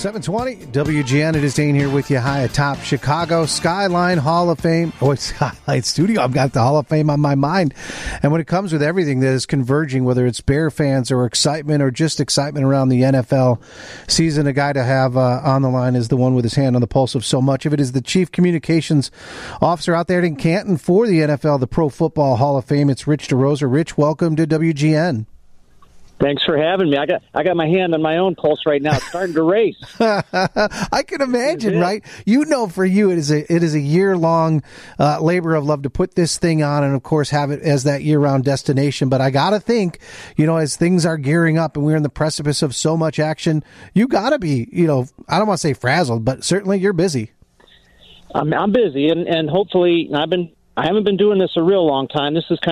720 WGN. It is Dane here with you high atop Chicago Skyline Hall of Fame. Oh, Skyline Studio. I've got the Hall of Fame on my mind. And when it comes with everything that is converging, whether it's Bear fans or excitement or just excitement around the NFL season, a guy to have on the line is the one with his hand on the pulse of so much of it. Is the Chief Communications Officer out there in Canton for the NFL, the Pro Football Hall of Fame. It's Rich DeRosa. Rich, welcome to WGN. Thanks for having me. I got my hand on my own pulse right now. It's starting to race. I can imagine, right? You know, for you, it is a year-long labor of love to put this thing on and, of course, have it as that year-round destination. But I got to think, as things are gearing up and we're in the precipice of so much action, you got to be, I don't want to say frazzled, but certainly you're busy. I'm busy, and hopefully I haven't been doing this a real long time. This is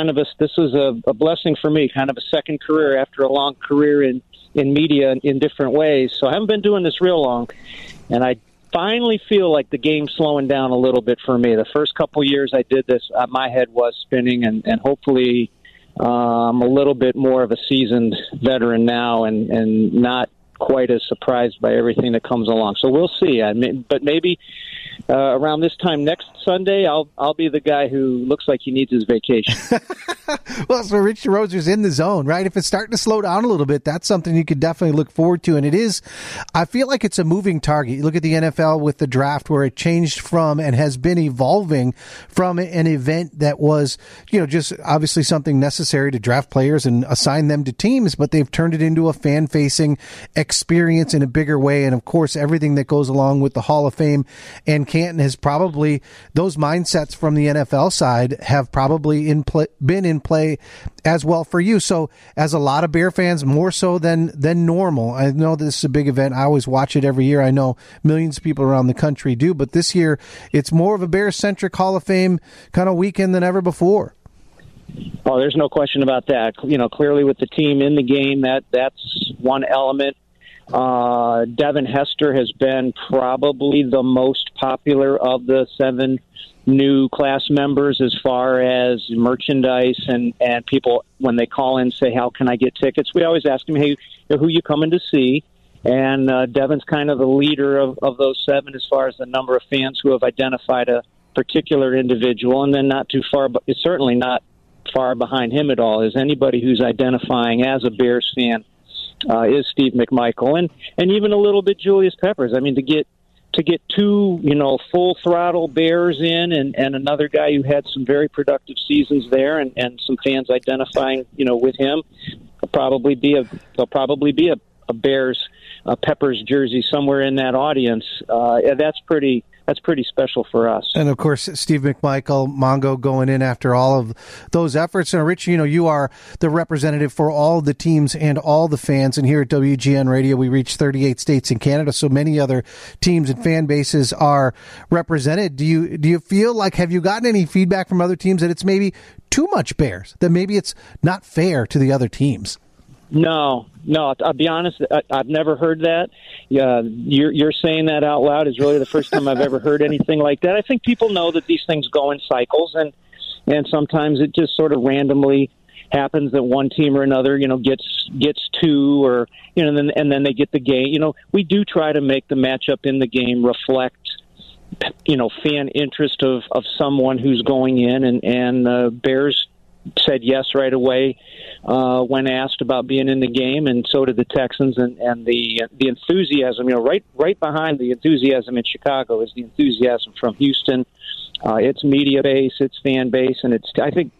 a blessing for me, kind of a second career after a long career in media in different ways. So I haven't been doing this real long, and I finally feel like the game's slowing down a little bit for me. The first couple years I did this, my head was spinning, and hopefully I'm a little bit more of a seasoned veteran now and not quite as surprised by everything that comes along. So we'll see. But maybe around this time next Sunday, I'll be the guy who looks like he needs his vacation. Well, so Rich DeRosa's in the zone, right? If it's starting to slow down a little bit, that's something you could definitely look forward to. And it is, I feel like it's a moving target. You look at the NFL with the draft where it changed from and has been evolving from an event that was, just obviously something necessary to draft players and assign them to teams, but they've turned it into a fan-facing experience in a bigger way. And of course, everything that goes along with the Hall of Fame and Canton has probably, those mindsets from the NFL side have probably been in play as well for you. So as a lot of Bear fans, more so than normal, I know this is a big event. I always watch it every year. I know millions of people around the country do, but this year it's more of a Bear-centric Hall of Fame kind of weekend than ever before. Oh, there's no question about that. Clearly with the team in the game, that's one element. Devin Hester has been probably the most popular of the 7 new class members as far as merchandise and people, when they call in, say, how can I get tickets? We always ask them, hey, who you coming to see? And Devin's kind of the leader of those 7 as far as the number of fans who have identified a particular individual, and then not too far, but it's certainly not far behind him at all, is anybody who's identifying as a Bears fan is Steve McMichael and even a little bit Julius Peppers. I mean, to get 2 full throttle Bears in and another guy who had some very productive seasons there and some fans identifying with him, there'll probably be a Bears Peppers jersey somewhere in that audience. That's pretty special for us. And, of course, Steve McMichael, Mongo going in after all of those efforts. And, Rich, you are the representative for all the teams and all the fans. And here at WGN Radio, we reach 38 states in Canada, so many other teams and fan bases are represented. Do you feel like, have you gotten any feedback from other teams that it's maybe too much Bears, that maybe it's not fair to the other teams? No. I'll be honest. I've never heard that. You're saying that out loud is really the first time I've ever heard anything like that. I think people know that these things go in cycles, and sometimes it just sort of randomly happens that one team or another, gets 2, or and then they get the game. We do try to make the matchup in the game reflect fan interest of someone who's going in, and Bears said yes right away when asked about being in the game, and so did the Texans. And the enthusiasm, right behind the enthusiasm in Chicago is the enthusiasm from Houston. Its media base, its fan base, and I think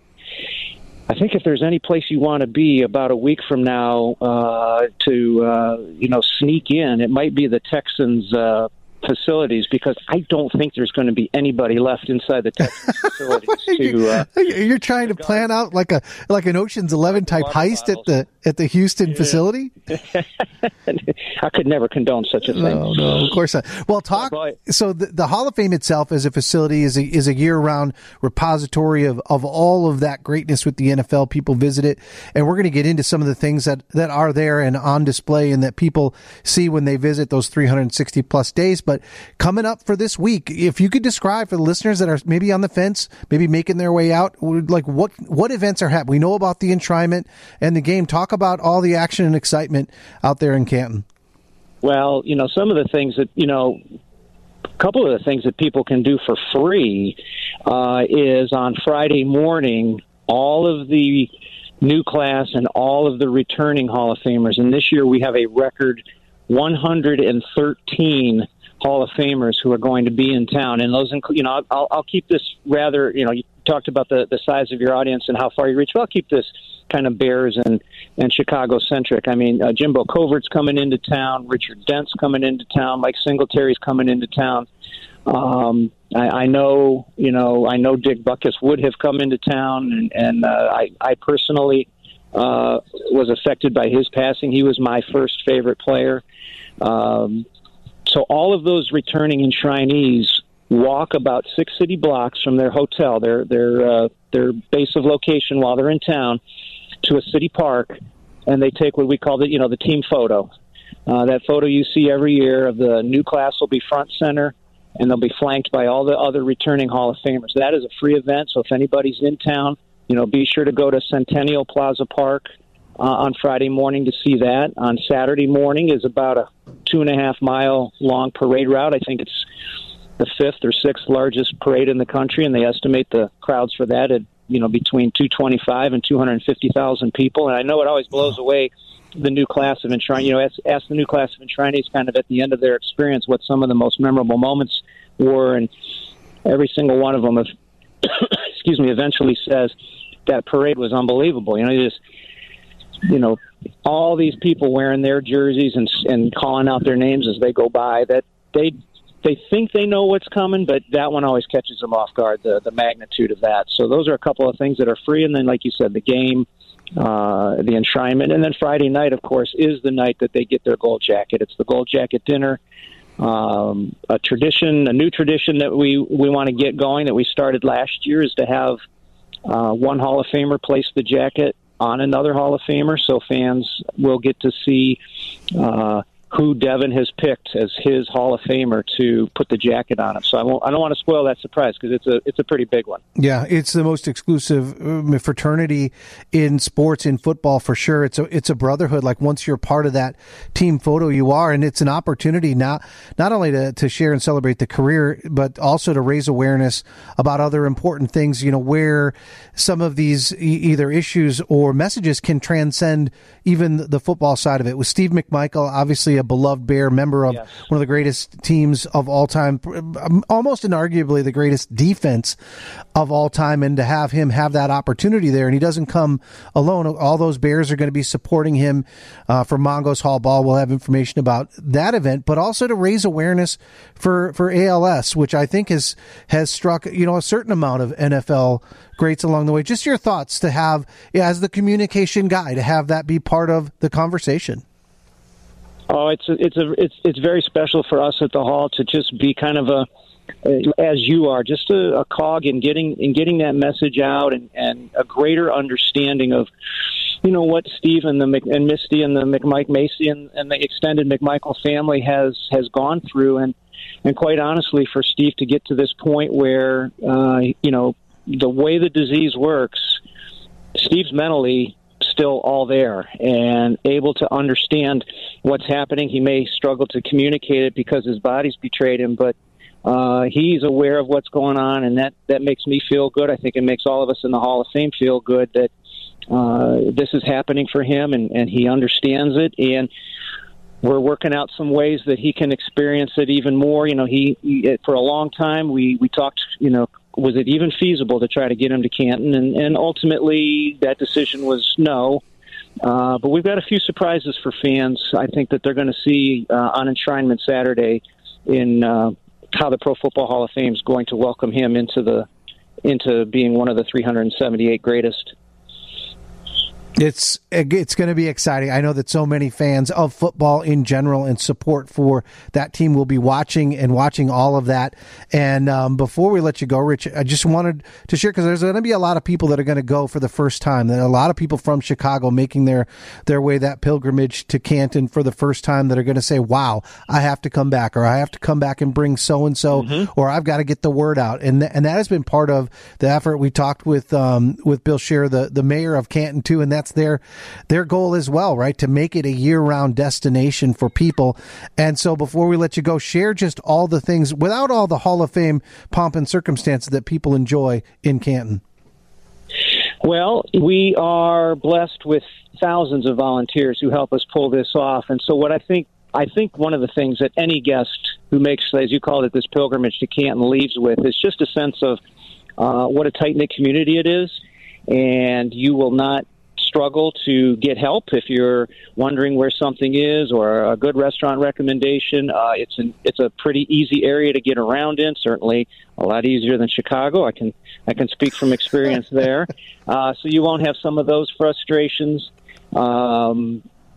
if there's any place you want to be about a week from now to sneak in, it might be the Texans facilities, because I don't think there's going to be anybody left inside the Texas facilities. You're trying to plan out like an Ocean's 11 type heist at the Houston facility? I could never condone such a thing. No, of course not. Well, so the Hall of Fame itself as a facility is a year-round repository of all of that greatness with the NFL. People visit it, and we're going to get into some of the things that are there and on display and that people see when they visit those 360 plus days. But coming up for this week, if you could describe for the listeners that are maybe on the fence, maybe making their way out, like what events are happening? We know about the enshrinement and the game. Talk about all the action and excitement out there in Canton. Well, some of the things that, a couple of the things that people can do for free is on Friday morning, all of the new class and all of the returning Hall of Famers. And this year we have a record 113 Hall of Famers who are going to be in town. And those include, I'll keep this rather, you talked about the size of your audience and how far you reach. Well, I'll keep this kind of Bears and Chicago-centric. I mean, Jimbo Covert's coming into town, Richard Dent's coming into town, Mike Singletary's coming into town. I know Dick Butkus would have come into town, and I personally was affected by his passing. He was my first favorite player. So all of those returning enshrinees walk about 6 city blocks from their hotel, their base of location while they're in town, to a city park, and they take what we call the team photo. That photo you see every year of the new class will be front center, and they'll be flanked by all the other returning Hall of Famers. That is a free event, so if anybody's in town, be sure to go to Centennial Plaza Park on Friday morning to see that. On Saturday morning is about a 2.5-mile long parade route. I think it's the 5th or 6th largest parade in the country, and they estimate the crowds for that at between 225 and 250,000 people. And I know it always blows away the new class of enshrinees. Ask the new class of enshrinees kind of at the end of their experience what some of the most memorable moments were, and every single one of them, eventually says that parade was unbelievable. All these people wearing their jerseys and calling out their names as they go by, that they think they know what's coming, but that one always catches them off guard, the magnitude of that. So those are a couple of things that are free. And then, like you said, the game, the enshrinement. And then Friday night, of course, is the night that they get their gold jacket. It's the gold jacket dinner, a new tradition that we want to get going that we started last year is to have one Hall of Famer place the jacket on another Hall of Famer, so fans will get to see who Devin has picked as his Hall of Famer to put the jacket on him. So I don't want to spoil that surprise because it's a pretty big one. Yeah, it's the most exclusive fraternity in sports, in football for sure. It's a brotherhood. Like once you're part of that team photo, you are, and it's an opportunity not only to share and celebrate the career, but also to raise awareness about other important things. Where some of these either issues or messages can transcend even the football side of it. With Steve McMichael, obviously a beloved Bear, member of one of the greatest teams of all time, almost inarguably the greatest defense of all time, and to have him have that opportunity there, and he doesn't come alone. All those Bears are going to be supporting him for Mongo's Hall Ball. We'll have information about that event, but also to raise awareness for ALS, which I think has struck a certain amount of NFL greats along the way. Just your thoughts to have, as the communication guy, to have that be part of the conversation. Oh, it's very special for us at the Hall to just be kind of as you are, just a cog in getting that message out and a greater understanding of, what Steve and Misty and the McMike Macy and the extended McMichael family has gone through, and quite honestly, for Steve to get to this point where the way the disease works, Steve's mentally still all there and able to understand what's happening. He may struggle to communicate it because his body's betrayed him, but he's aware of what's going on, and that makes me feel good. I think it makes all of us in the Hall of Fame feel good that this is happening for him, and he understands it, and we're working out some ways that he can experience it even more. He for a long time we talked, was it even feasible to try to get him to Canton? And ultimately that decision was no. But we've got a few surprises for fans. I think that they're going to see on Enshrinement Saturday in how the Pro Football Hall of Fame is going to welcome him into being one of the 378 greatest. It's going to be exciting. I know that so many fans of football in general and support for that team will be watching all of that. And before we let you go, Rich, I just wanted to share, because there's going to be a lot of people that are going to go for the first time. There are a lot of people from Chicago making their way, that pilgrimage to Canton for the first time, that are going to say, wow, I have to come back, or I have to come back and bring so-and-so, or I've got to get the word out. And that has been part of the effort. We talked with Bill Scheer, the mayor of Canton, too, and that's their goal as well, right? To make it a year-round destination for people. And so before we let you go, share just all the things without all the Hall of Fame pomp and circumstances that people enjoy in Canton. Well, we are blessed with thousands of volunteers who help us pull this off. And so what I think one of the things that any guest who makes, as you called it, this pilgrimage to Canton leaves with is just a sense of what a tight-knit community it is. And you will not struggle to get help if you're wondering where something is or a good restaurant recommendation. It's a pretty easy area to get around in, certainly a lot easier than Chicago. I can speak from experience there. So you won't have some of those frustrations. There's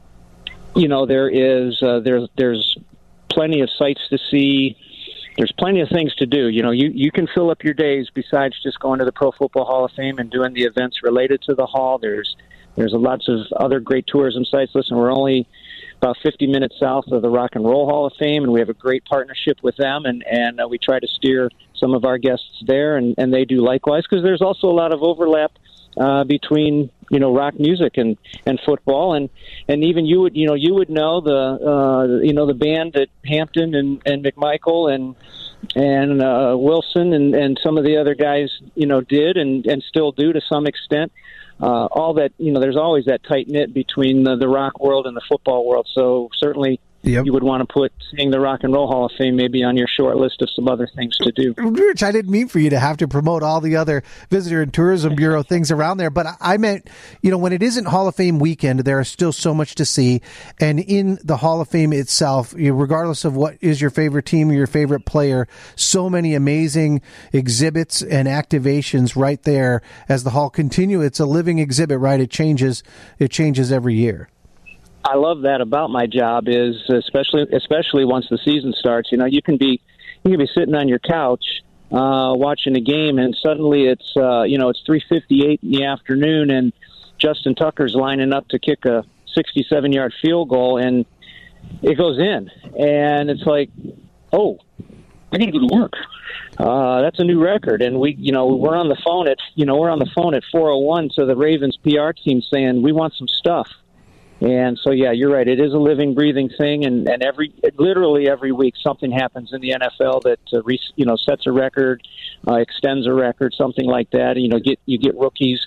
plenty of sights to see. There's plenty of things to do. You can fill up your days besides just going to the Pro Football Hall of Fame and doing the events related to the Hall. There's lots of other great tourism sites. Listen, we're only about 50 minutes south of the Rock and Roll Hall of Fame, and we have a great partnership with them, and we try to steer some of our guests there, and they do likewise, because there's also a lot of overlap between rock music and football, and even you would know the band that Hampton and McMichael and Wilson and some of the other guys did and still do to some extent. All that, there's always that tight knit between the rock world and the football world. So certainly you would want to put seeing the Rock and Roll Hall of Fame maybe on your short list of some other things to do. Rich, I didn't mean for you to have to promote all the other Visitor and Tourism Bureau things around there, but I meant, when it isn't Hall of Fame weekend, there is still so much to see. And in the Hall of Fame itself, regardless of what is your favorite team or your favorite player, so many amazing exhibits and activations right there as the Hall continue. It's a living exhibit, right? It changes every year. I love that about my job is especially once the season starts. You can be sitting on your couch watching a game, and suddenly it's 3:58 in the afternoon, and Justin Tucker's lining up to kick a 67-yard field goal, and it goes in, and it's like, oh, I got to go to work. That's a new record, and we're on the phone at 4:01 to the Ravens PR team saying we want some stuff. And so, yeah, you're right. It is a living, breathing thing, and literally every week something happens in the NFL that sets a record, extends a record, something like that. You get rookies.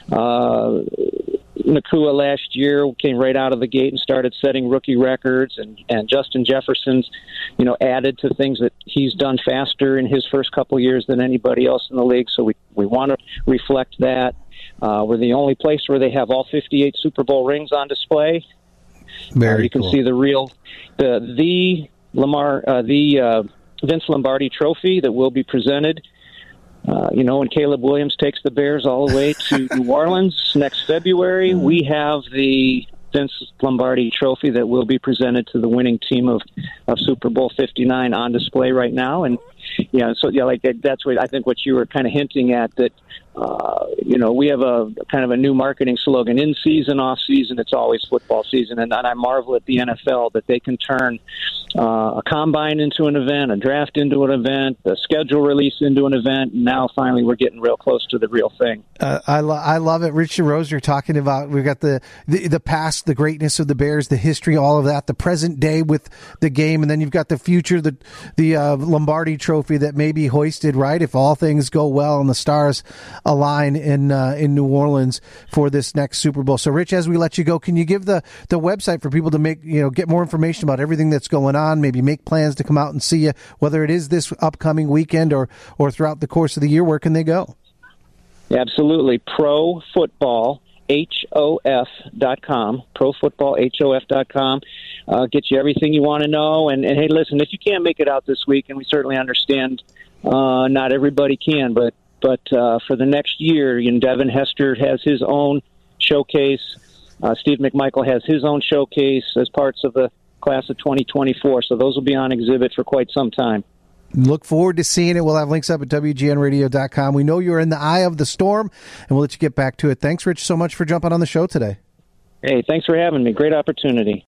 Nakua last year came right out of the gate and started setting rookie records, and Justin Jefferson's added to things that he's done faster in his first couple years than anybody else in the league. So we want to reflect that. We're the only place where they have all 58 Super Bowl rings on display. Very you can cool. see the Vince Lombardi Trophy that will be presented. When Caleb Williams takes the Bears all the way to New Orleans next February, we have the Vince Lombardi Trophy that will be presented to the winning team of Super Bowl 59 on display right now. And that's what I think what you were kind of hinting at, that we have a kind of a new marketing slogan: in season, off season, it's always football season. And I marvel at the NFL that they can turn a combine into an event, a draft into an event, a schedule release into an event, and now finally we're getting real close to the real thing. I love it. Rich DeRose, you're talking about, we've got the past, the greatness of the Bears, the history, all of that, the present day with the game, and then you've got the future, the Lombardi Trophy that may be hoisted, right, if all things go well and the stars align in New Orleans for this next Super Bowl. So, Rich, as we let you go, can you give the website for people to get more information about everything that's going on, maybe make plans to come out and see you, whether it is this upcoming weekend or throughout the course of the year? Where can they go? Absolutely. ProFootballHof.com. ProFootballHof.com. Get you everything you want to know. And hey, listen, if you can't make it out this week, and we certainly understand not everybody can, but for the next year, Devin Hester has his own showcase. Steve McMichael has his own showcase as parts of the class of 2024. So those will be on exhibit for quite some time. Look forward to seeing it. We'll have links up at WGNradio.com. We know you're in the eye of the storm, and we'll let you get back to it. Thanks, Rich, so much for jumping on the show today. Hey, thanks for having me. Great opportunity.